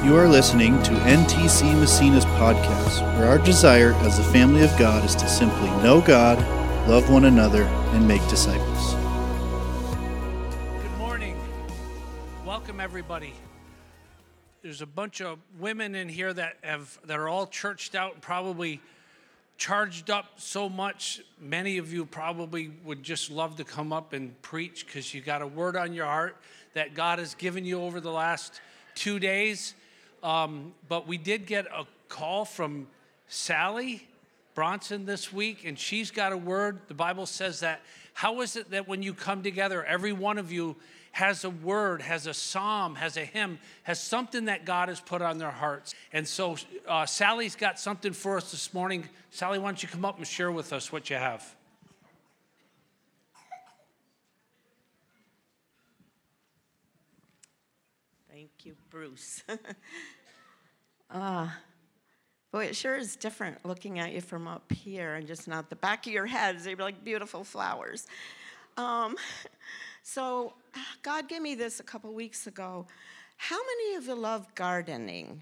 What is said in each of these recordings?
You are listening to NTC Massena's podcast, where our desire as the family of God is to simply know God, love one another, and make disciples. Good morning. Welcome, everybody. There's a bunch of women in here that are all churched out and probably charged up so much. Many of you probably would just love to come up and preach because you got a word on your heart that God has given you over the last 2 days. But we did get a call from Sally Bronson this week, and she's got a word. The Bible says that, how is it that when you come together, every one of you has a word, has a psalm, has a hymn, has something that God has put on their hearts? And so Sally's got something for us this morning. Sally, why don't you come up and share with us what you have? Thank you, Bruce. Boy, it sure is different looking at you from up here and just not the back of your head. They're like beautiful flowers. So God gave me this a couple weeks ago. How many of you love gardening?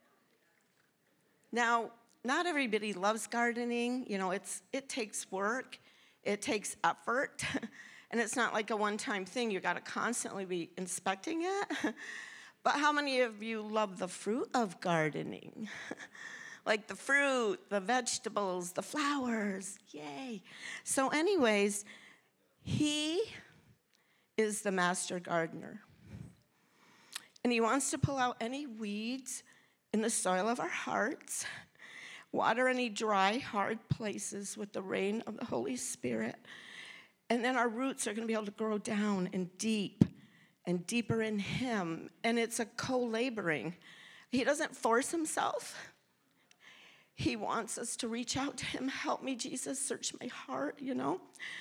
Now, not everybody loves gardening. You know, it takes work. It takes effort. And it's not like a one-time thing. You got to constantly be inspecting it. But how many of you love the fruit of gardening? Like the fruit, the vegetables, the flowers. Yay. So anyways, he is the master gardener. And he wants to pull out any weeds in the soil of our hearts, water any dry, hard places with the rain of the Holy Spirit. And then our roots are going to be able to grow down and deep and deeper in him. And it's a co-laboring. He doesn't force himself. He wants us to reach out to him. Help me, Jesus, search my heart, you know.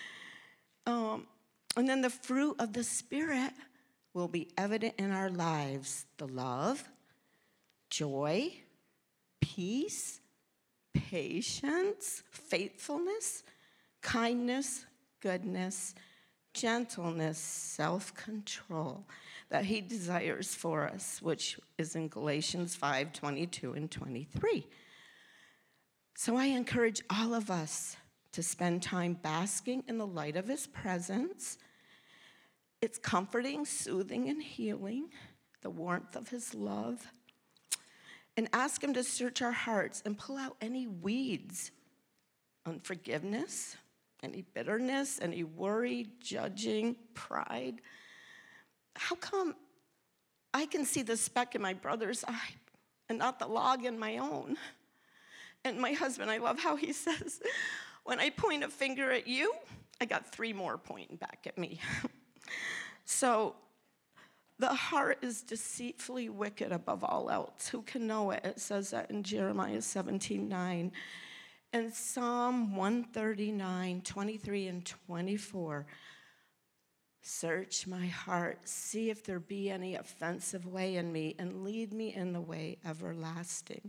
And then the fruit of the Spirit will be evident in our lives. The love, joy, peace, patience, faithfulness, kindness, goodness, gentleness, self-control that he desires for us, which is in Galatians 5:22 and 23. So I encourage all of us to spend time basking in the light of his presence. It's comforting, soothing, and healing, the warmth of his love. And ask him to search our hearts and pull out any weeds, unforgiveness, any bitterness, any worry, judging, pride. How come I can see the speck in my brother's eye and not the log in my own? And my husband, I love how he says, when I point a finger at you, I got 3 more pointing back at me. So the heart is deceitfully wicked above all else. Who can know it? It says that in Jeremiah 17:9. And Psalm 139, 23 and 24. Search my heart, see if there be any offensive way in me, and lead me in the way everlasting.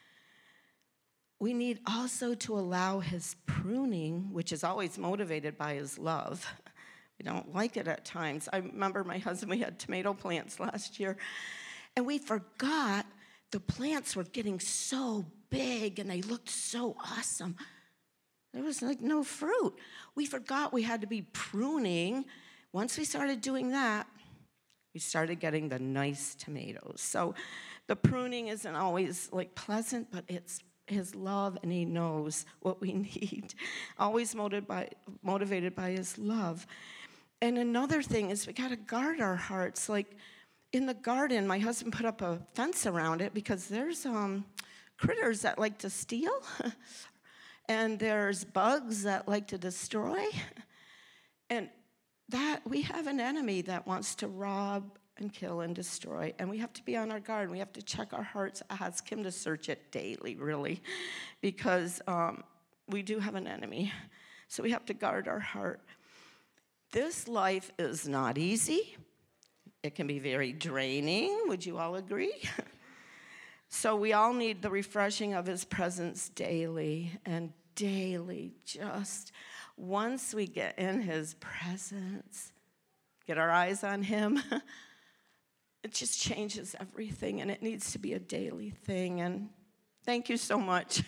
We need also to allow his pruning, which is always motivated by his love. We don't like it at times. I remember my husband, we had tomato plants last year, and we forgot the plants were getting so big and they looked so awesome. There was like no fruit. We forgot we had to be pruning. Once we started doing that, we started getting the nice tomatoes. So the pruning isn't always like pleasant, but it's his love, and he knows what we need. Always motivated by his love. And another thing is we got to guard our hearts. Like in the garden, my husband put up a fence around it because there's critters that like to steal, and there's bugs that like to destroy. And that we have an enemy that wants to rob and kill and destroy, and we have to be on our guard. We have to check our hearts, ask him to search it daily, really, because we do have an enemy. So we have to guard our heart. This life is not easy. It can be very draining. Would you all agree? So we all need the refreshing of his presence daily, and daily, just once we get in his presence, get our eyes on him, it just changes everything, and it needs to be a daily thing. And thank you so much.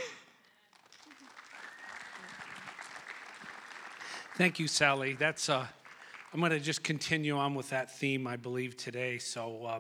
Thank you, Sally. I'm going to just continue on with that theme, I believe, today. So,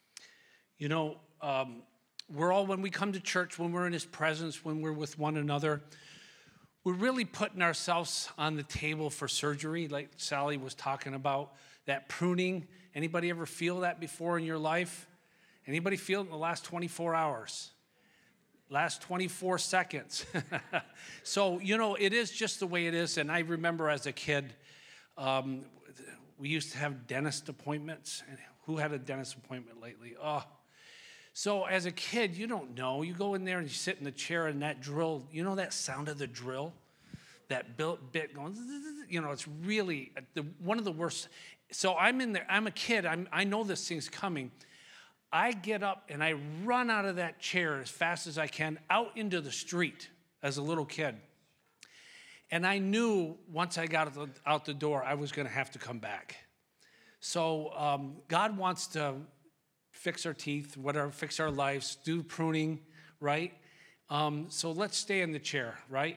we're all, when we come to church, when we're in his presence, when we're with one another, we're really putting ourselves on the table for surgery, like Sally was talking about, that pruning. Anybody ever feel that before in your life? Anybody feel it in the last 24 hours? Last 24 seconds. So, it is just the way it is. And I remember as a kid, we used to have dentist appointments. And who had a dentist appointment lately? Oh. So as a kid, you don't know. You go in there and you sit in the chair and that drill, that sound of the drill? That bit going, it's really one of the worst. So I'm in there, I'm a kid, I know this thing's coming. I get up and I run out of that chair as fast as I can out into the street as a little kid. And I knew once I got out the door, I was going to have to come back. So God wants to fix our teeth, whatever, fix our lives, do pruning, right? So let's stay in the chair, right?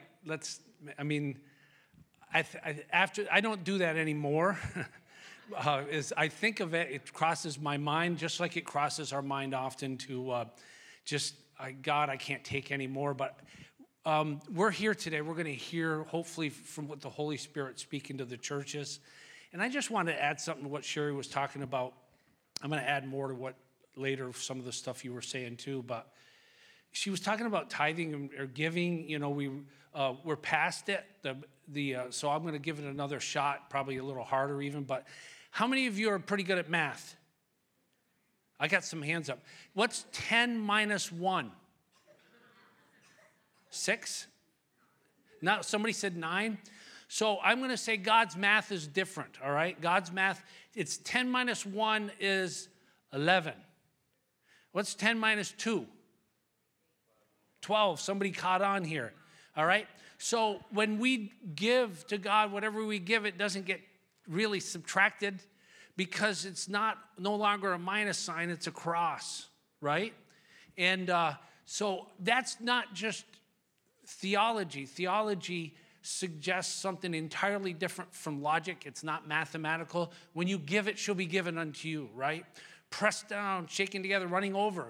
I don't do that anymore. As I think of it, it crosses my mind, just like it crosses our mind often to God, I can't take anymore. But we're here today. We're going to hear, hopefully, from what the Holy Spirit speaking to the churches. And I just want to add something to what Sherry was talking about. I'm going to add more to what later, some of the stuff you were saying too. But she was talking about tithing or giving. We're past it. So I'm going to give it another shot, probably a little harder even. But how many of you are pretty good at math? I got some hands up. What's 10 minus 1? 6? No, somebody said 9. So I'm going to say God's math is different, all right? God's math, it's 10 minus 1 is 11. What's 10 minus 2? 12. Somebody caught on here, all right? So when we give to God, whatever we give, it doesn't get really subtracted because it's no longer a minus sign, it's a cross, right? And so that's not just theology. Theology suggests something entirely different from logic. It's not mathematical. When you give, it shall be given unto you, right? Pressed down, shaken together, running over.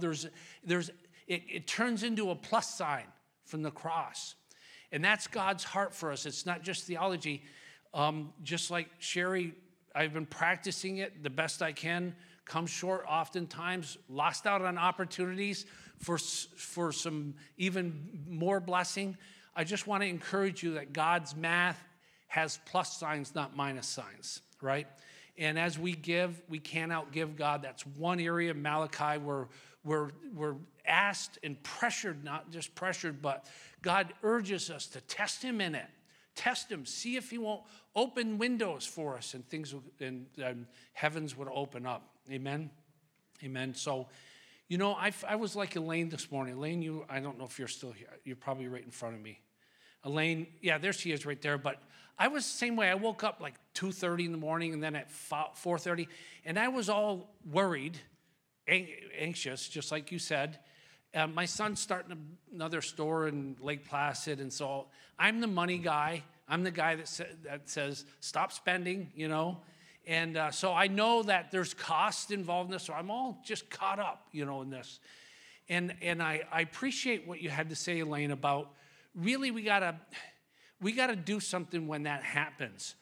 It turns into a plus sign from the cross. And that's God's heart for us. It's not just theology. Just like Sherry, I've been practicing it the best I can, come short oftentimes, lost out on opportunities for some even more blessing. I just want to encourage you that God's math has plus signs, not minus signs, right? And as we give, we can't outgive God. That's one area of Malachi where we're asked and pressured, not just pressured, but God urges us to test him in it. Test him, see if he won't open windows for us and things, and heavens would open up. Amen? Amen. So, I was like Elaine this morning. Elaine, I don't know if you're still here. You're probably right in front of me. Elaine, yeah, there she is right there. But I was the same way. I woke up like 2:30 in the morning and then at 4:30, and I was all worried, anxious, just like you said. My son's starting another store in Lake Placid, and so I'm the money guy. I'm the guy that says, stop spending, And so I know that there's cost involved in this, so I'm all just caught up, in this. And I appreciate what you had to say, Elaine, about really we gotta do something when that happens.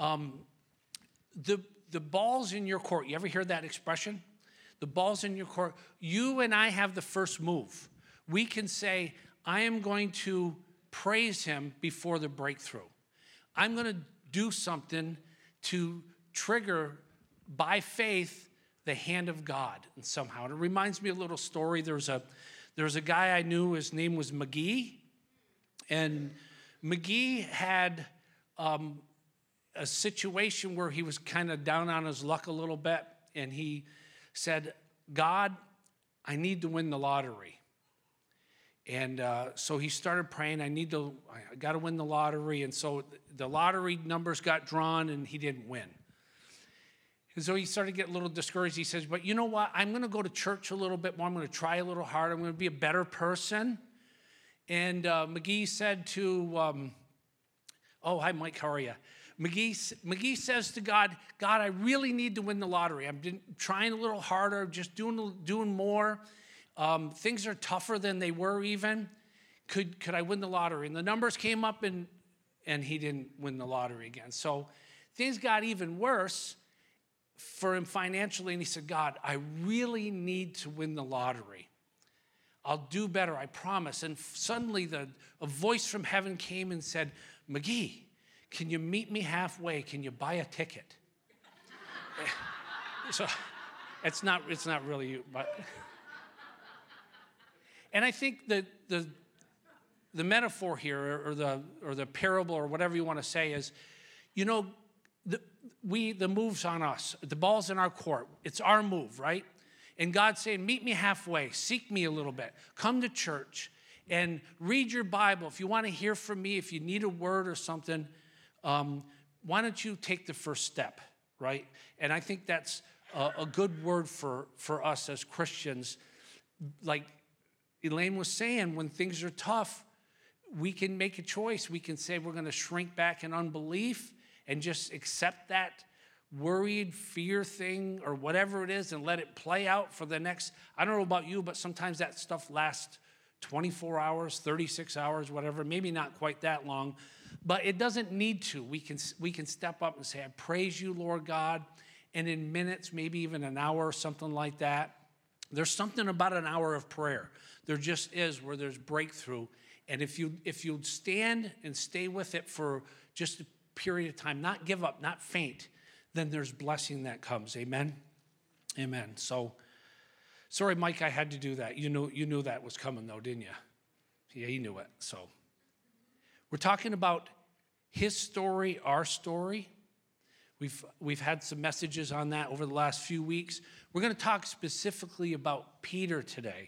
The ball's in your court. You ever hear that expression? The ball's in your court. You and I have the first move. We can say, I am going to praise him before the breakthrough. I'm going to do something to trigger, by faith, the hand of God and somehow. And it reminds me of a little story. There's a guy I knew, his name was McGee. And McGee had a situation where he was kind of down on his luck a little bit. And he said, God, I need to win the lottery. And so he started praying, I got to win the lottery. And so the lottery numbers got drawn and he didn't win. And so he started to get a little discouraged. He says, but you know what? I'm going to go to church a little bit more. I'm going to try a little harder. I'm going to be a better person. And McGee said to, hi, Mike, how are you? McGee says to God, I really need to win the lottery. I'm trying a little harder, just doing more. Things are tougher than they were even. Could I win the lottery? And the numbers came up, and he didn't win the lottery again. So things got even worse for him financially, and he said, God, I really need to win the lottery. I'll do better, I promise. And suddenly a voice from heaven came and said, McGee, can you meet me halfway? Can you buy a ticket? So it's not really you, but. And I think that the metaphor here, or the parable, or whatever you want to say, is, the move's on us. The ball's in our court. It's our move, right? And God's saying, meet me halfway. Seek me a little bit. Come to church and read your Bible. If you want to hear from me, if you need a word or something, why don't you take the first step, right? And I think that's a good word for us as Christians. Like Elaine was saying, when things are tough, we can make a choice. We can say we're going to shrink back in unbelief and just accept that worried fear thing or whatever it is and let it play out for the next, I don't know about you, but sometimes that stuff lasts 24 hours, 36 hours, whatever, maybe not quite that long, but it doesn't need to. We can step up and say, I praise you, Lord God, and in minutes, maybe even an hour or something like that. There's something about an hour of prayer. There just is, where there's breakthrough. And if you stand and stay with it for just a period of time, not give up, not faint, then there's blessing that comes. Amen? Amen. So, sorry, Mike, I had to do that. You knew that was coming, though, didn't you? Yeah, you knew it. So, we're talking about his story, our story. We've had some messages on that over the last few weeks. We're going to talk specifically about Peter today.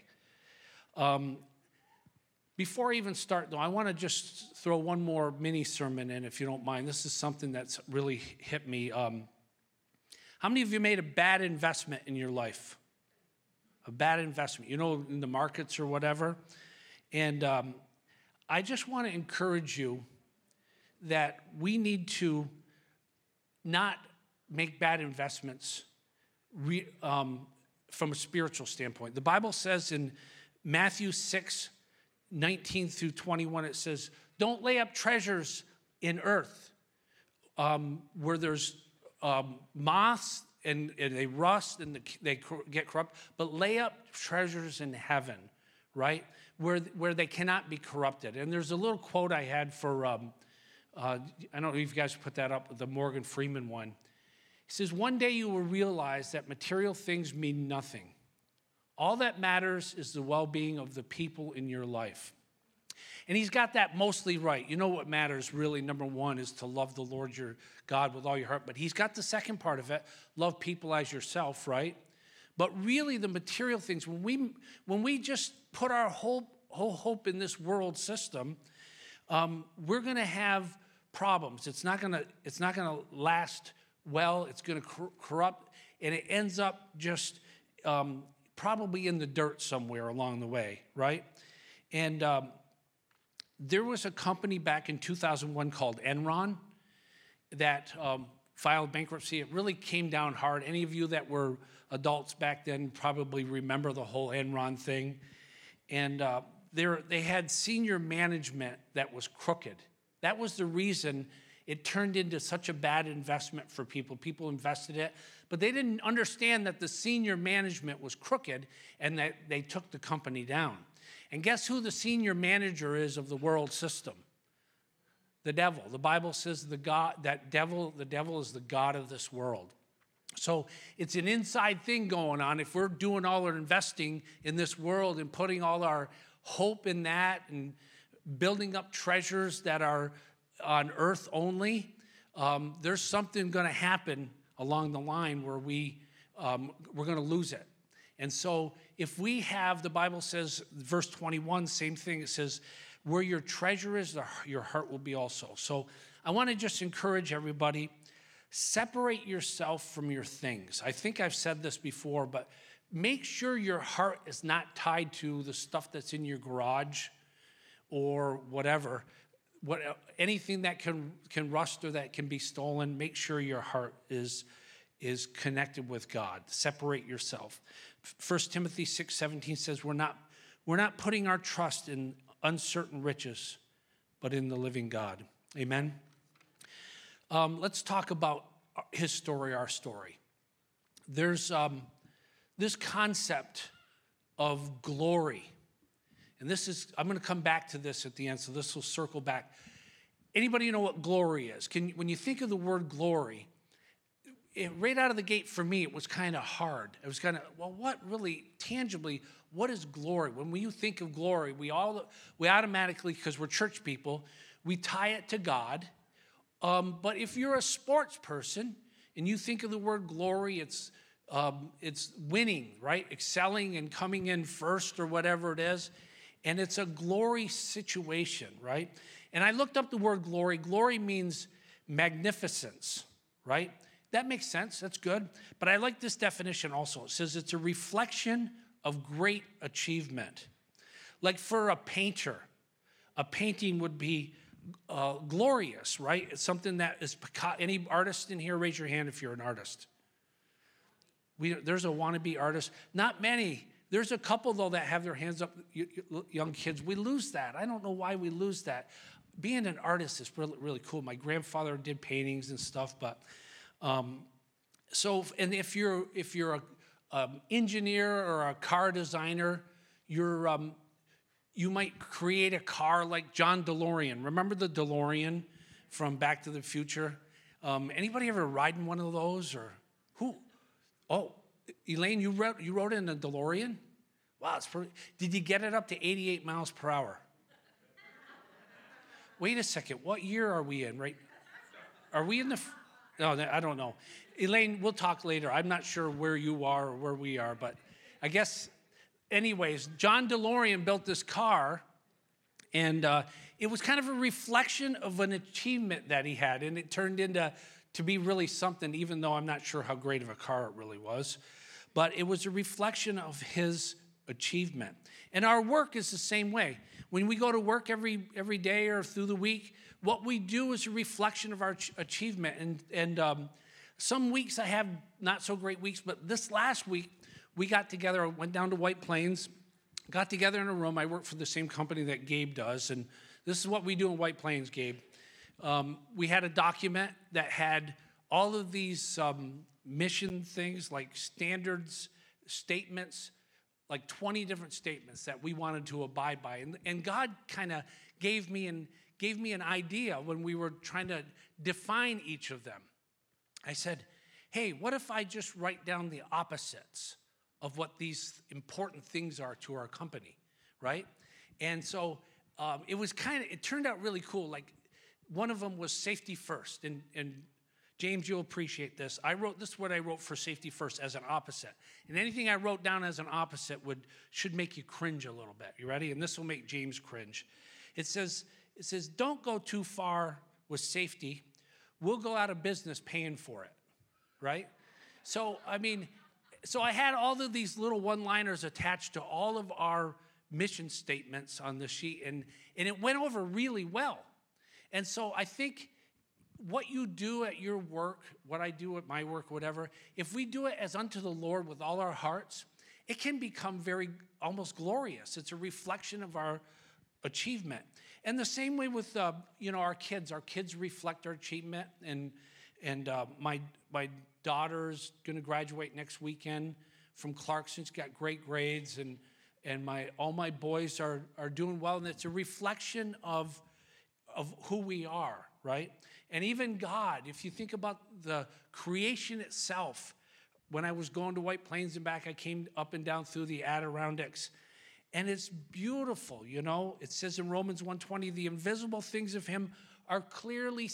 Before I even start, though, I want to just throw one more mini sermon in, if you don't mind. This is something that's really hit me. How many of you made a bad investment in your life? A bad investment, in the markets or whatever. And I just want to encourage you that we need to not make bad investments from a spiritual standpoint. The Bible says in Matthew 6:19 through 21, it says, don't lay up treasures in earth where there's moths and they rust and they get corrupt, but lay up treasures in heaven, right? Where they cannot be corrupted. And there's a little quote I had for, I don't know if you guys put that up, the Morgan Freeman one. He says, one day you will realize that material things mean nothing. All that matters is the well-being of the people in your life. And he's got that mostly right. You know what matters really, number one, is to love the Lord your God with all your heart. But he's got the second part of it, love people as yourself, right? But really the material things, when we just put our whole hope in this world system, we're going to have problems. It's not going to last well. It's going to corrupt, and it ends up just probably in the dirt somewhere along the way, right? And there was a company back in 2001 called Enron that filed bankruptcy. It really came down hard. Any of you that were adults back then probably remember the whole Enron thing. And they had senior management that was crooked. That was the reason it turned into such a bad investment for people. People invested it, but they didn't understand that the senior management was crooked and that they took the company down. And guess who the senior manager is of the world system? The devil. The Bible says the devil is the god of this world. So it's an inside thing going on. If we're doing all our investing in this world and putting all our hope in that and building up treasures that are on earth only, there's something going to happen along the line where we're going to lose it. And so if we have, the Bible says, verse 21, same thing, it says, where your treasure is, your heart will be also. So I want to just encourage everybody, separate yourself from your things. I think I've said this before, but make sure your heart is not tied to the stuff that's in your garage or whatever. Anything that can rust or that can be stolen, make sure your heart is connected with God. Separate yourself. 1 Timothy 6:17 says we're not putting our trust in uncertain riches, but in the living God. Amen. Let's talk about his story, our story. There's this concept of glory. And I'm going to come back to this at the end, so this will circle back. Anybody know what glory is? When you think of the word glory, right out of the gate for me, it was kind of hard. It was kind of, well, what really, tangibly, what is glory? When you think of glory, we automatically, because we're church people, we tie it to God. But if you're a sports person and you think of the word glory, it's winning, right? Excelling and coming in first or whatever it is. And it's a glory situation, right? And I looked up the word glory. Glory means magnificence, right? That makes sense. That's good. But I like this definition also. It says it's a reflection of great achievement. Like for a painter, a painting would be glorious, right? It's something that is, any artist in here, raise your hand if you're an artist. There's a wannabe artist. Not many. There's a couple, though, that have their hands up, young kids. We lose that. I don't know why we lose that. Being an artist is really, really cool. My grandfather did paintings and stuff, but and if you're a engineer or a car designer, you might create a car like John DeLorean. Remember the DeLorean from Back to the Future? Anybody ever ride in one of those, or who? Oh, Elaine, you rode in a DeLorean? Wow, did you get it up to 88 miles per hour? Wait a second, what year are we in, right? Are we in no, I don't know. Elaine, we'll talk later. I'm not sure where you are or where we are, but I guess, anyways, John DeLorean built this car, and it was kind of a reflection of an achievement that he had, and it turned into to be really something, even though I'm not sure how great of a car it really was. But it was a reflection of his achievement. And our work is the same way. When we go to work every day or through the week, what we do is a reflection of our achievement. And some weeks I have not so great weeks, but this last week we got together, went down to White Plains, got together in a room. I work for the same company that Gabe does, and this is what we do in White Plains, Gabe. We had a document that had all of these mission things, like standards, statements, like 20 different statements that we wanted to abide by. And God kind of gave me an idea when we were trying to define each of them. I said, hey, what if I just write down the opposites of what these important things are to our company, right? And so it turned out really cool. Like, one of them was safety first, and James, you'll appreciate this. This is what I wrote for safety first as an opposite. And anything I wrote down as an opposite should make you cringe a little bit. You ready? And this will make James cringe. It says, don't go too far with safety. We'll go out of business paying for it, right? So I had all of these little one-liners attached to all of our mission statements on the sheet, and it went over really well. And so I think what you do at your work, what I do at my work, whatever, if we do it as unto the Lord with all our hearts, it can become very almost glorious. It's a reflection of our achievement. And the same way with our kids. Our kids reflect our achievement. And my daughter's going to graduate next weekend from Clarkson. She's got great grades, and all my boys are doing well. And it's a reflection of who we are, right? And even God, if you think about the creation itself, when I was going to White Plains and back, I came up and down through the Adirondacks, and it's beautiful, It says in Romans 1:20, the invisible things of him are clearly,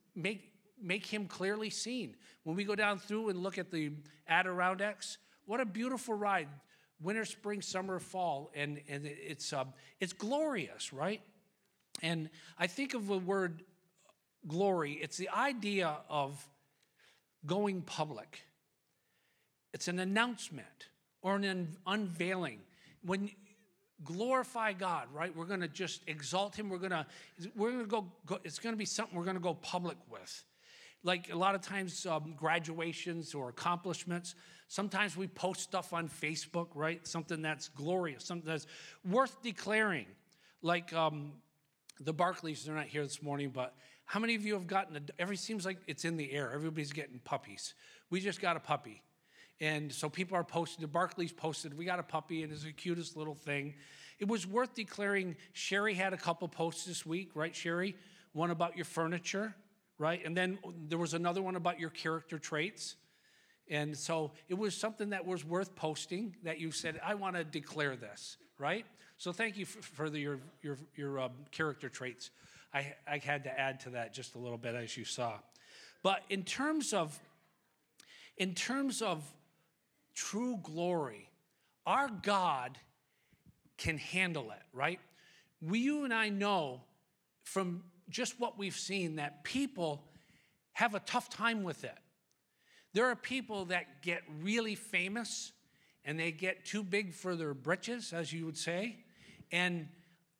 make him clearly seen. When we go down through and look at the Adirondacks, what a beautiful ride. Winter, spring, summer, fall, and it's glorious, right? And I think of the word glory, it's the idea of going public. It's an announcement or an unveiling. When glorify God, right? We're going to just exalt him. We're going to go, it's going to be something we're going to go public with. Like a lot of times graduations or accomplishments, sometimes we post stuff on Facebook, right? Something that's glorious, something that's worth declaring. Like the Barclays, they're not here this morning, but how many of you have gotten, seems like it's in the air. Everybody's getting puppies. We just got a puppy. And so people are posting, the Barclays posted, we got a puppy and it's the cutest little thing. It was worth declaring. Sherry had a couple posts this week, right, Sherry? One about your furniture, right? And then there was another one about your character traits. And so it was something that was worth posting that you said, I want to declare this, right? So thank you for your character traits. I had to add to that just a little bit, as you saw. But in terms of true glory, our God can handle it, right? You and I know from just what we've seen that people have a tough time with it. There are people that get really famous and they get too big for their britches, as you would say, and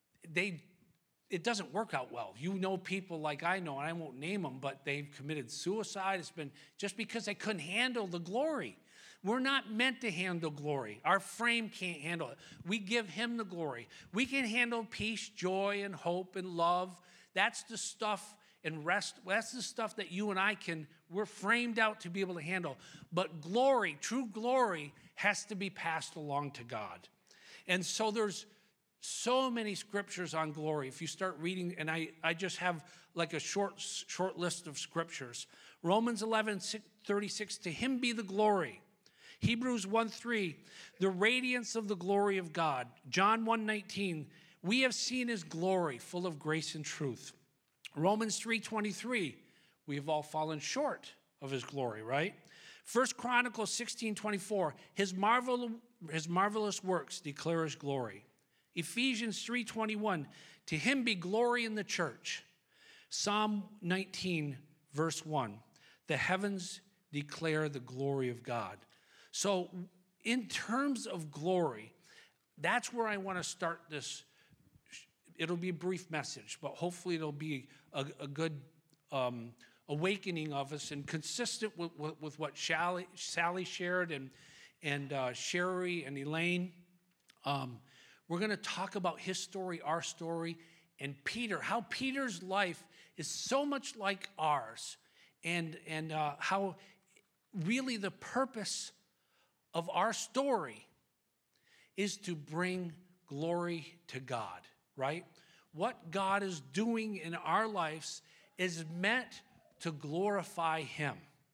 it doesn't work out well. You know people like I know, and I won't name them, but they've committed suicide. It's been just because they couldn't handle the glory. We're not meant to handle glory. Our frame can't handle it. We give him the glory. We can handle peace, joy, and hope, and love. That's the stuff, and rest. That's the stuff that you and I we're framed out to be able to handle. But glory, true glory, has to be passed along to God. And so there's so many scriptures on glory. If you start reading, and I just have like a short list of scriptures. Romans 11:36, to him be the glory. Hebrews 1:3, the radiance of the glory of God. John 1:19, we have seen his glory, full of grace and truth. Romans 3:23, we have all fallen short of his glory, right? 1 Chronicles 16:24, his marvelous works declare his glory. Ephesians 3:21, to him be glory in the church. Psalm 19, verse 1, the heavens declare the glory of God. So in terms of glory, that's where I want to start this. It'll be a brief message, but hopefully it'll be a good awakening of us and consistent with what Sally shared and Sherry and Elaine. We're going to talk about his story, our story, and Peter, how Peter's life is so much like ours, and how really the purpose of our story is to bring glory to God, right? What God is doing in our lives is meant to glorify him.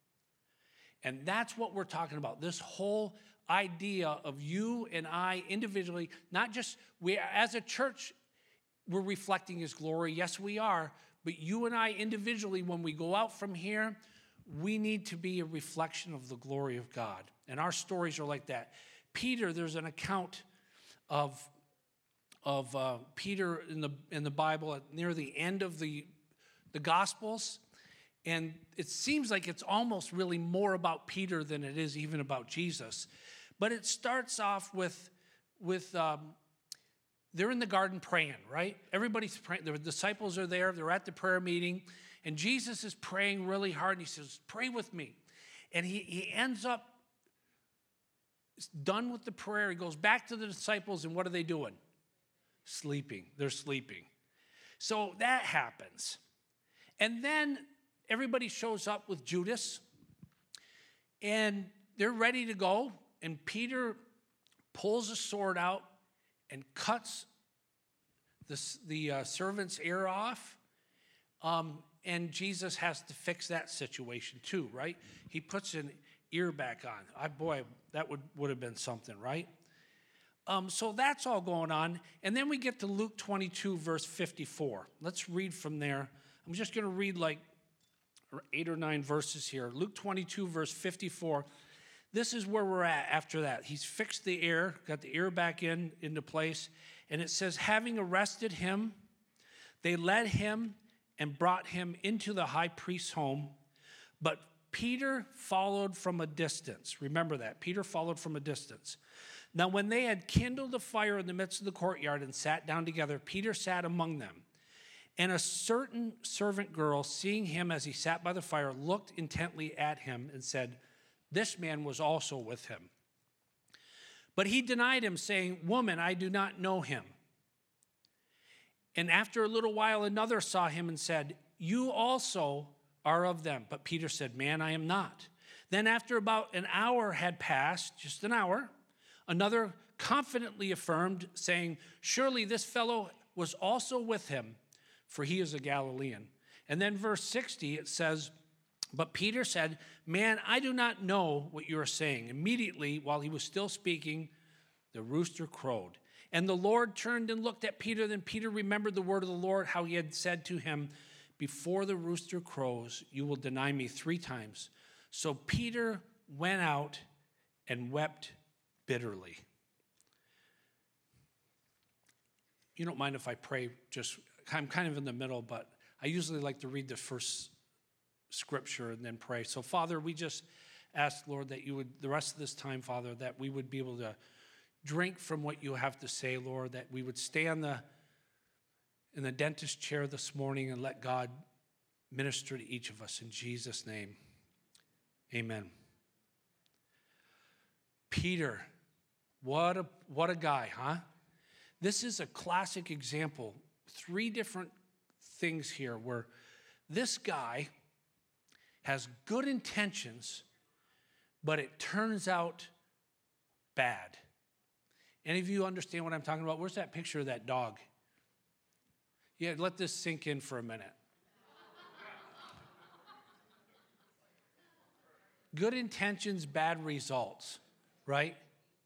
And that's what we're talking about, this whole idea of you and I individually, not just as a church, we're reflecting his glory. Yes, we are. But you and I individually, when we go out from here, we need to be a reflection of the glory of God. And our stories are like that. Peter, there's an account of Peter in the Bible near the end of the Gospels. And it seems like it's almost really more about Peter than it is even about Jesus. But it starts off with they're in the garden praying, right? Everybody's praying. The disciples are there. They're at the prayer meeting. And Jesus is praying really hard. And he says, pray with me. And he ends up done with the prayer. He goes back to the disciples. And what are they doing? Sleeping. They're sleeping. So that happens. And then everybody shows up with Judas. And they're ready to go. And Peter pulls a sword out and cuts the servant's ear off. And Jesus has to fix that situation too, right? He puts an ear back on. Boy, that would have been something, right? So that's all going on. And then we get to Luke 22, verse 54. Let's read from there. I'm just going to read like 8 or 9 verses here. Luke 22, verse 54. This is where we're at after that. He's fixed the ear, got the ear back into place. And it says, having arrested him, they led him and brought him into the high priest's home. But Peter followed from a distance. Remember that. Peter followed from a distance. Now, when they had kindled a fire in the midst of the courtyard and sat down together, Peter sat among them. And a certain servant girl, seeing him as he sat by the fire, looked intently at him and said, "This man was also with him." But he denied him, saying, "Woman, I do not know him." And after a little while, another saw him and said, "You also are of them." But Peter said, "Man, I am not." Then after about an hour had passed, just an hour, another confidently affirmed, saying, "Surely this fellow was also with him, for he is a Galilean." And then verse 60, it says, but Peter said, "Man, I do not know what you are saying." Immediately, while he was still speaking, the rooster crowed. And the Lord turned and looked at Peter. Then Peter remembered the word of the Lord, how he had said to him, "Before the rooster crows, you will deny me 3 times. So Peter went out and wept bitterly. You don't mind if I pray? I'm kind of in the middle, but I usually like to read the first scripture and then pray. So, Father, we just ask, Lord, that you would, the rest of this time, Father, that we would be able to drink from what you have to say, Lord, that we would stay in the dentist chair this morning and let God minister to each of us. In Jesus' name, amen. Peter, what a guy, huh? This is a classic example. 3 different things here where this guy has good intentions, but it turns out bad. Any of you understand what I'm talking about? Where's that picture of that dog? Yeah, let this sink in for a minute. Good intentions, bad results, right?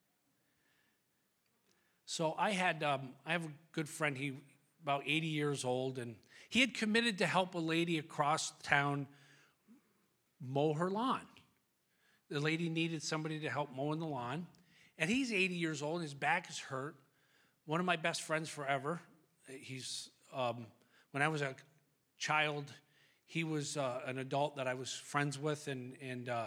So I have a good friend, he about 80 years old, and he had committed to help a lady across town mow her lawn. The lady needed somebody to help mowing the lawn, and he's 80 years old, and his back is hurt. One of my best friends forever. He's when I was a child, he was an adult that I was friends with, and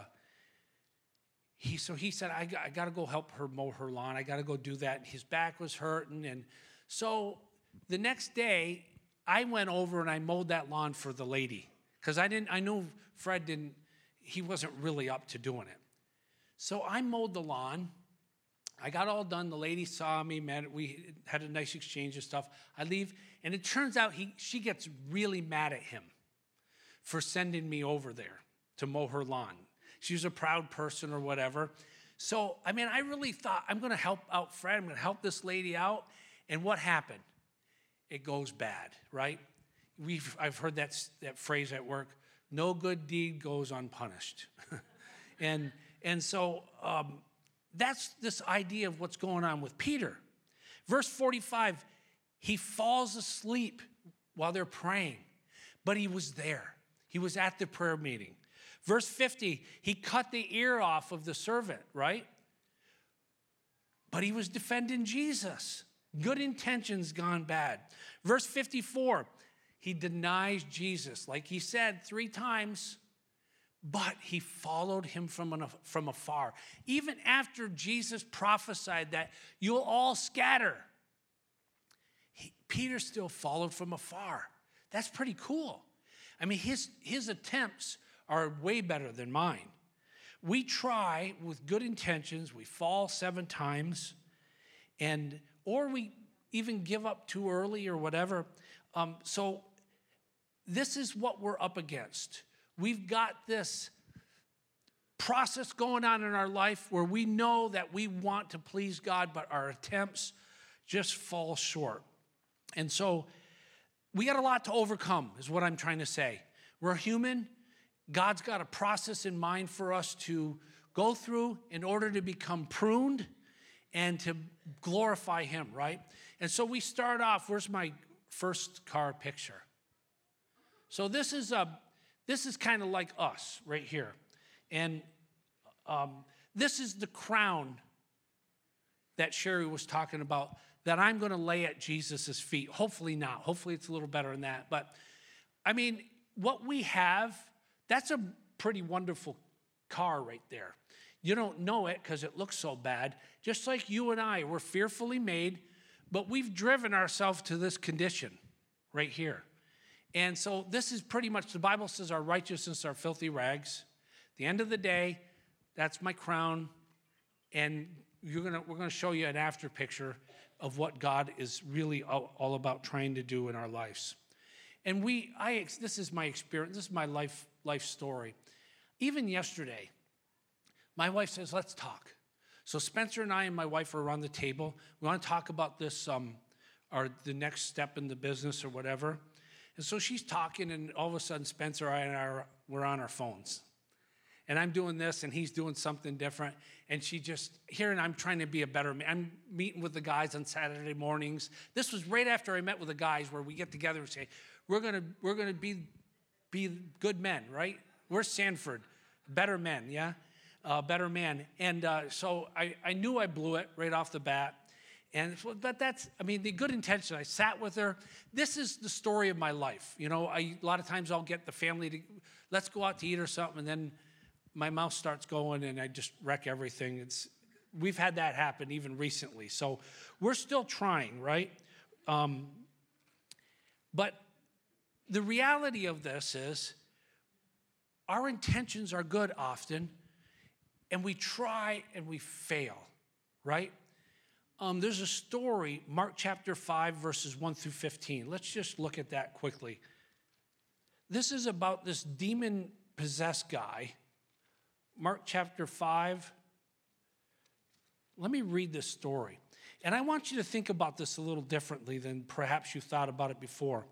he said, I got to go help her mow her lawn. I got to go do that. And his back was hurting, and so the next day I went over and I mowed that lawn for the lady because I knew Fred he wasn't really up to doing it. So I mowed the lawn. I got all done. The lady saw me, we had a nice exchange of stuff. I leave, and it turns out she gets really mad at him for sending me over there to mow her lawn. She was a proud person or whatever. So, I really thought, I'm going to help out Fred. I'm going to help this lady out. And what happened? It goes bad, right? I've heard that phrase at work, no good deed goes unpunished. and so that's this idea of what's going on with Peter. Verse 45, he falls asleep while they're praying, but he was there. He was at the prayer meeting. Verse 50, he cut the ear off of the servant, right? But he was defending Jesus. Good intentions gone bad. Verse 54, he denies Jesus. Like he said 3 times, but he followed him from afar. Even after Jesus prophesied that you'll all scatter, Peter still followed from afar. That's pretty cool. His attempts are way better than mine. We try with good intentions, we fall 7 times, or we even give up too early or whatever. So this is what we're up against. We've got this process going on in our life where we know that we want to please God, but our attempts just fall short. And so we got a lot to overcome, is what I'm trying to say. We're human. God's got a process in mind for us to go through in order to become pruned and to glorify him, right? And so we start off, where's my first car picture? So this is kind of like us right here. And this is the crown that Sherry was talking about that I'm going to lay at Jesus' feet. Hopefully not. Hopefully it's a little better than that. But, what we have, that's pretty wonderful car right there. You don't know it because it looks so bad. Just like you and I, we're fearfully made, but we've driven ourselves to this condition right here. And so this is pretty much, the Bible says our righteousness are filthy rags. At the end of the day, that's my crown. And we're gonna show you an after picture of what God is really all about trying to do in our lives. And this is my experience, this is my life story. Even yesterday, my wife says, let's talk. So Spencer and I and my wife are around the table. We want to talk about this, or the next step in the business or whatever. And so she's talking, and all of a sudden Spencer and I we're on our phones. And I'm doing this, and he's doing something different. And and I'm trying to be a better man. I'm meeting with the guys on Saturday mornings. This was right after I met with the guys where we get together and say, we're gonna be good men, right? We're Sanford, better men, yeah? Better man. And so I knew I blew it right off the bat. But the good intention. I sat with her. This is the story of my life. You know, a lot of times I'll get the family to, let's go out to eat or something, and then my mouth starts going and I just wreck everything. We've had that happen even recently. So we're still trying, right? But the reality of this is our intentions are good often, and we try and we fail, right? There's a story, Mark chapter 5, verses 1 through 15. Let's just look at that quickly. This is about this demon-possessed guy. Mark chapter 5. Let me read this story. And I want you to think about this a little differently than perhaps you thought about it before.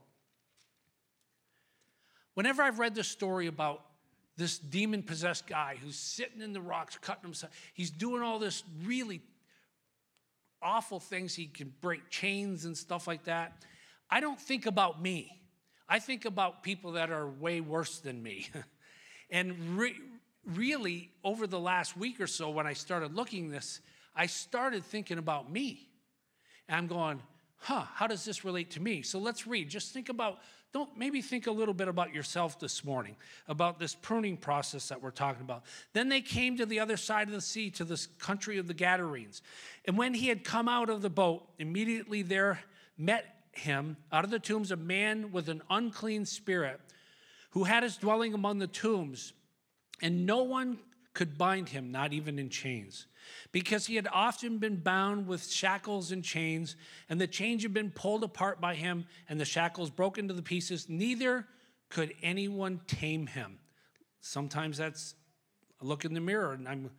Whenever I've read this story about this demon-possessed guy who's sitting in the rocks, cutting himself, he's doing all this really awful things. He can break chains and stuff like that. I don't think about me. I think about people that are way worse than me. And really, over the last week or so, when I started looking this, I started thinking about me. And I'm going, how does this relate to me? So let's read. Just think about, maybe think a little bit about yourself this morning, about this pruning process that we're talking about. Then they came to the other side of the sea, to this country of the Gadarenes. And when he had come out of the boat, immediately there met him out of the tombs a man with an unclean spirit, who had his dwelling among the tombs. And no one could bind him, not even in chains, because he had often been bound with shackles and chains, and the chains had been pulled apart by him, and the shackles broken to pieces. Neither could anyone tame him. Sometimes that's a look in the mirror,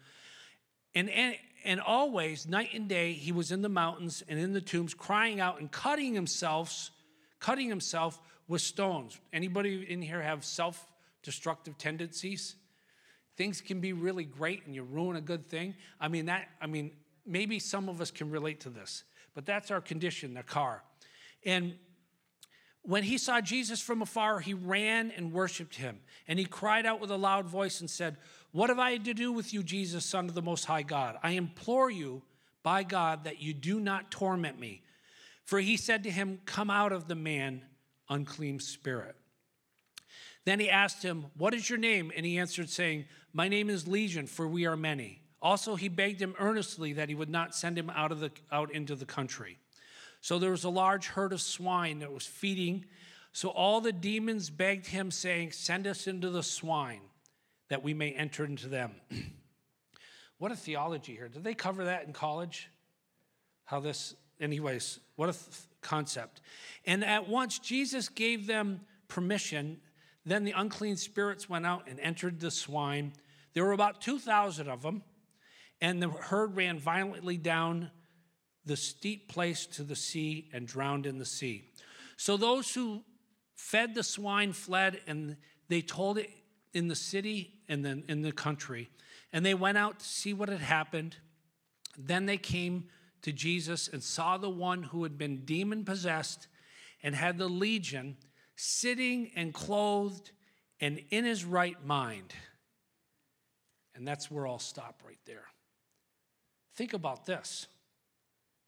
and always, night and day, he was in the mountains and in the tombs, crying out and cutting himself with stones. Anybody in here have self-destructive tendencies? Things can be really great and you ruin a good thing. Maybe some of us can relate to this, but that's our condition, the car. And when he saw Jesus from afar, he ran and worshiped him. And he cried out with a loud voice and said, "What have I to do with you, Jesus, Son of the Most High God? I implore you by God that you do not torment me." For he said to him, "Come out of the man, unclean spirit." Then he asked him, "What is your name?" And he answered, saying, "My name is Legion, for we are many." Also he begged him earnestly that he would not send him out into the country. So there was a large herd of swine that was feeding. So all the demons begged him, saying, "Send us into the swine, that we may enter into them." What a theology here. Did they cover that in college? Anyways, what a concept. And at once Jesus gave them permission. Then the unclean spirits went out and entered the swine. There were about 2,000 of them, and the herd ran violently down the steep place to the sea and drowned in the sea. So those who fed the swine fled, and they told it in the city and then in the country. And they went out to see what had happened. Then they came to Jesus and saw the one who had been demon-possessed and had the legion, sitting and clothed and in his right mind. And that's where I'll stop right there. Think about this.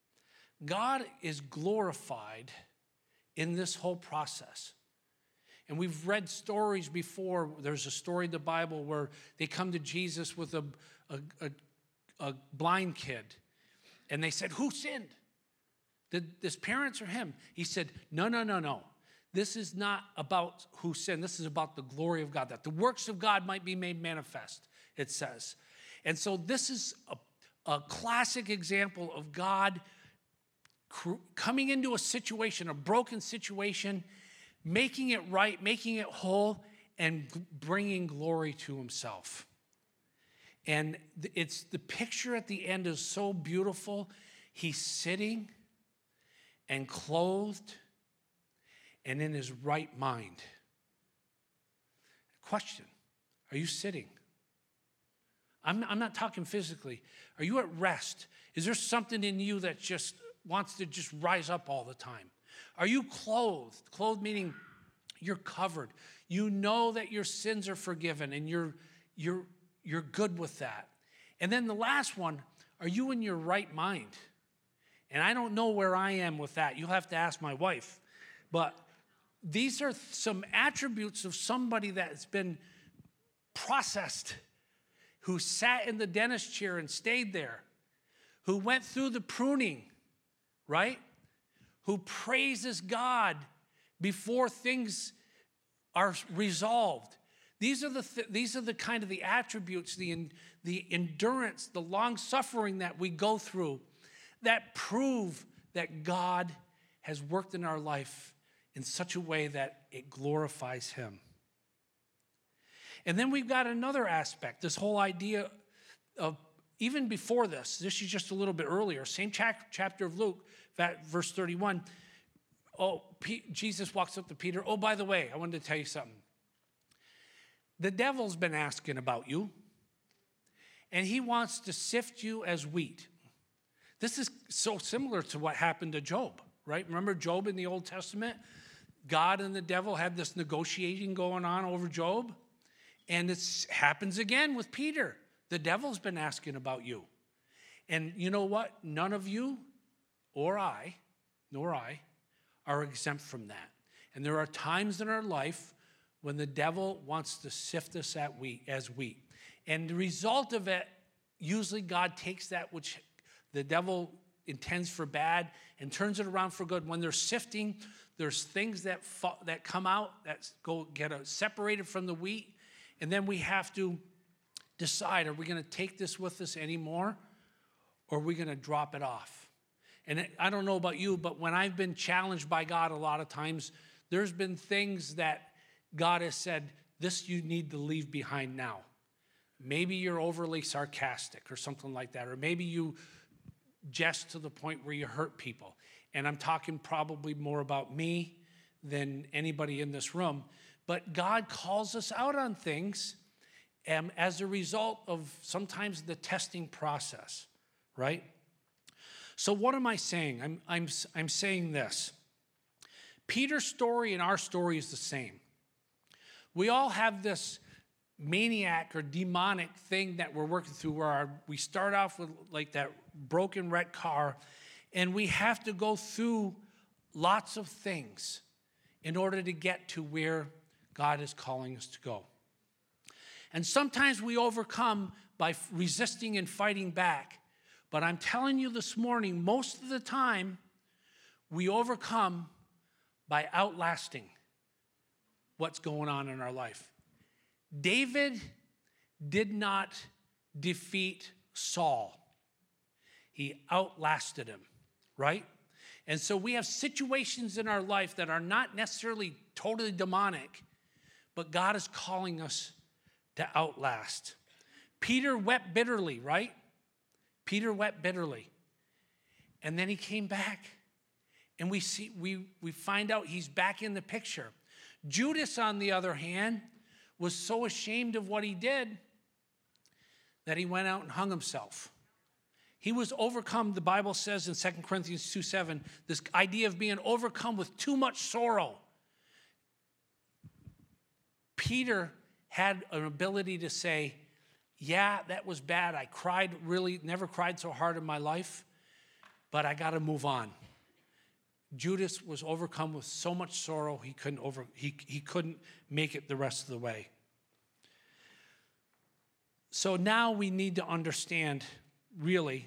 God is glorified in this whole process. And we've read stories before. There's a story in the Bible where they come to Jesus with a blind kid. And they said, who sinned? Did his parents or him? He said, no. This is not about who sinned. This is about the glory of God, that the works of God might be made manifest, it says. And so this is a classic example of God coming into a situation, a broken situation, making it right, making it whole, and bringing glory to himself. And it's the picture at the end is so beautiful. He's sitting and clothed and in his right mind. Question, are you sitting? I'm not talking physically. Are you at rest? Is there something in you that just wants to just rise up all the time? Are you clothed? Clothed meaning you're covered. You know that your sins are forgiven and you're good with that. And then the last one, are you in your right mind? And I don't know where I am with that. You'll have to ask my wife. But these are some attributes of somebody that's been processed, who sat in the dentist chair and stayed there, who went through the pruning, right? Who praises God before things are resolved. These are the kind of the attributes, the endurance, the long suffering that we go through that prove that God has worked in our life in such a way that it glorifies him. And then we've got another aspect, this whole idea of, even before this is just a little bit earlier, same chapter of Luke, verse 31. Jesus walks up to Peter. Oh, by the way, I wanted to tell you something. The devil's been asking about you, and he wants to sift you as wheat. This is so similar to what happened to Job, right? Remember Job in the Old Testament? God and the devil had this negotiating going on over Job. And it happens again with Peter. The devil's been asking about you. And you know what? None of you nor I are exempt from that. And there are times in our life when the devil wants to sift us as wheat. And the result of it, usually God takes that which the devil intends for bad and turns it around for good. When they're sifting, there's things that come out that get separated from the wheat. And then we have to decide, are we going to take this with us anymore, or are we going to drop it off? And I don't know about you, but when I've been challenged by God a lot of times, there's been things that God has said, this you need to leave behind now. Maybe you're overly sarcastic or something like that, or maybe you jest to the point where you hurt people. And I'm talking probably more about me than anybody in this room. But God calls us out on things as a result of sometimes the testing process, right? So what am I saying? I'm saying this. Peter's story and our story is the same. We all have this maniac or demonic thing that we're working through where we start off with like that broken wrecked car, and we have to go through lots of things in order to get to where God is calling us to go. And sometimes we overcome by resisting and fighting back. But I'm telling you this morning, most of the time, we overcome by outlasting what's going on in our life. David did not defeat Saul. He outlasted him, right? And so we have situations in our life that are not necessarily totally demonic, but God is calling us to outlast. Peter wept bitterly, right? Peter wept bitterly. And then he came back. And we find out he's back in the picture. Judas, on the other hand, was so ashamed of what he did that he went out and hung himself. He was overcome, the Bible says in 2 Corinthians 2:7, this idea of being overcome with too much sorrow. Peter had an ability to say, yeah, that was bad. I never cried so hard in my life, but I got to move on. Judas was overcome with so much sorrow he couldn't make it the rest of the way. So now we need to understand, really,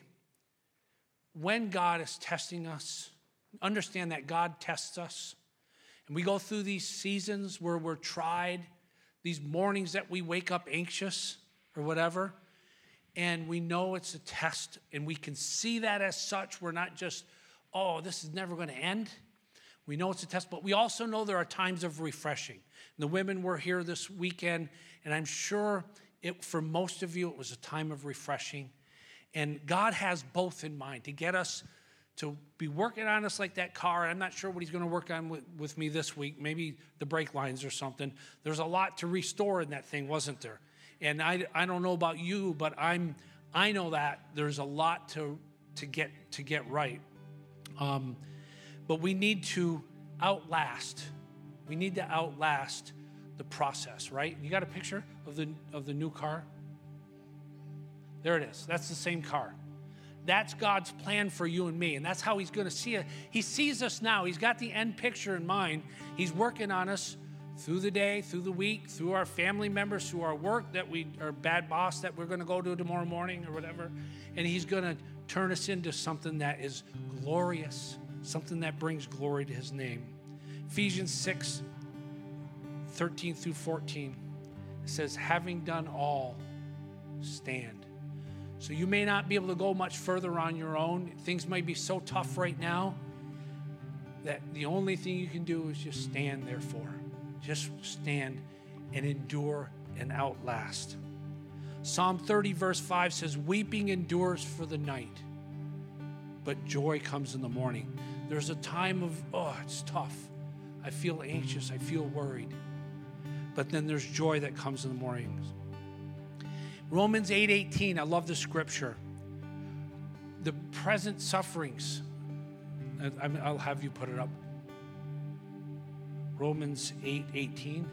when God is testing us, understand that God tests us. And we go through these seasons where we're tried, these mornings that we wake up anxious or whatever, and we know it's a test, and we can see that as such. We're not just, oh, this is never going to end. We know it's a test, but we also know there are times of refreshing. And the women were here this weekend, and I'm sure for most of you, it was a time of refreshing. And God has both in mind, to get us to be working on us like that car. I'm not sure what he's going to work on with me this week, maybe the brake lines or something. There's a lot to restore in that thing, wasn't there? And I don't know about you, but I know that there's a lot to get right. But we need to outlast. We need to outlast the process, right? You got a picture of the new car? There it is. That's the same car. That's God's plan for you and me, and that's how he's going to see it. He sees us now. He's got the end picture in mind. He's working on us through the day, through the week, through our family members, through our work our bad boss that we're going to go to tomorrow morning or whatever, and he's going to turn us into something that is glorious, something that brings glory to his name. Ephesians 6, 13 through 14, it says, having done all, stand. So you may not be able to go much further on your own. Things might be so tough right now that the only thing you can do is just stand, therefore. Just stand and endure and outlast. Psalm 30, verse 5 says, weeping endures for the night, but joy comes in the morning. There's a time of, it's tough. I feel anxious. I feel worried. But then there's joy that comes in the mornings. Romans 8:18, I love the scripture. The present sufferings, I'll have you put it up. Romans 8:18.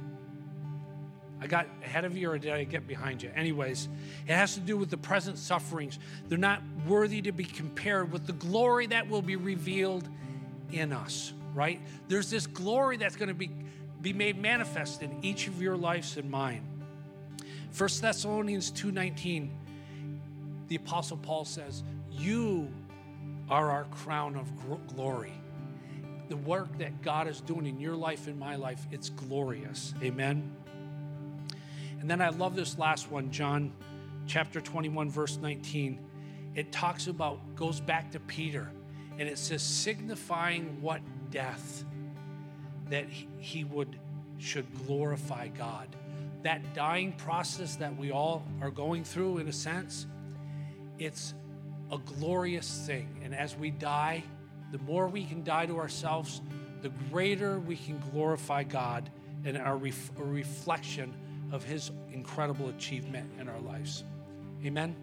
I got ahead of you, or did I get behind you? Anyways, it has to do with the present sufferings. They're not worthy to be compared with the glory that will be revealed in us, right? There's this glory that's going to be made manifest in each of your lives and mine. 1 Thessalonians 2:19, the Apostle Paul says, you are our crown of glory. The work that God is doing in your life and my life, it's glorious. Amen? And then I love this last one, John chapter 21, verse 19. It goes back to Peter, and it says, signifying what death, that he should glorify God. That dying process that we all are going through, in a sense, it's a glorious thing. And as we die, the more we can die to ourselves, the greater we can glorify God and a reflection of his incredible achievement in our lives. Amen?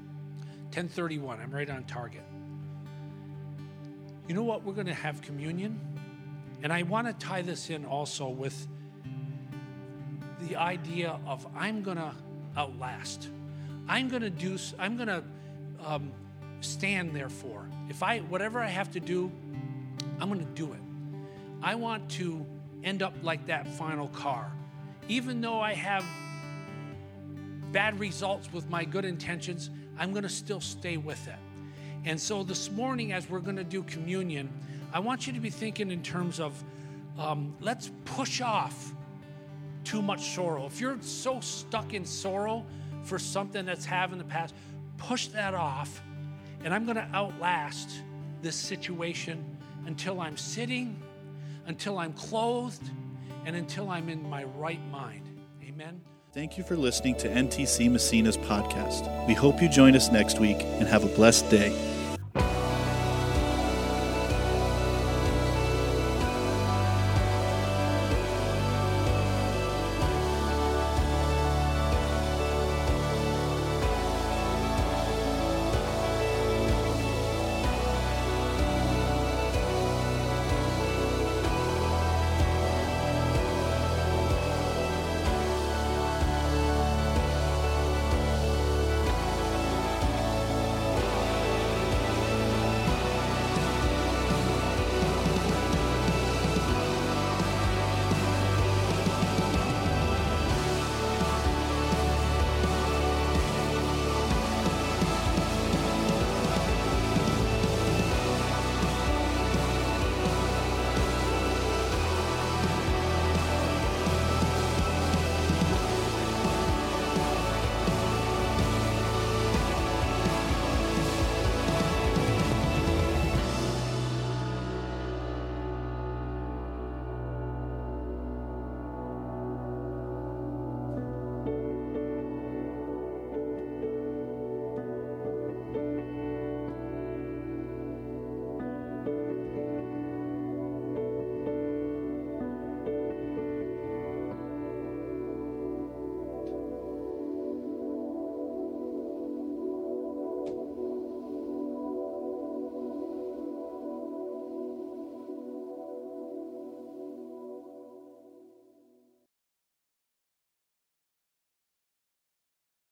10:31, I'm right on target. You know what? We're going to have communion. And I want to tie this in also with the idea of I'm going to outlast. I'm going to stand therefore. Whatever I have to do, I'm going to do it. I want to end up like that final car. Even though I have bad results with my good intentions, I'm going to still stay with it. And so this morning, as we're going to do communion, I want you to be thinking in terms of let's push off too much sorrow. If you're so stuck in sorrow for something that's happened in the past, push that off. And I'm going to outlast this situation until I'm sitting, until I'm clothed, and until I'm in my right mind. Amen. Thank you for listening to NTC Massena's podcast. We hope you join us next week and have a blessed day.